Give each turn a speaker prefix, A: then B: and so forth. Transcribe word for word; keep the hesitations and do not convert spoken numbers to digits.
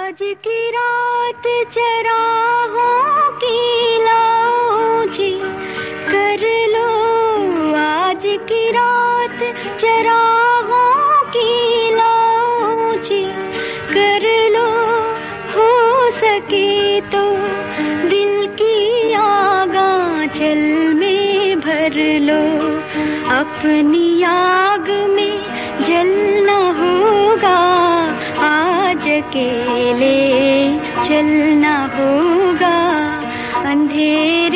A: आज की रात चरागों की लाओ जी, कर लो आज की रात चरागों की लाओ जी, कर लो हो सके तो दिल की आग आंचल में भर लो। अपनी आग में जलना होगा, आज अकेले चलना होगा, अंधेरे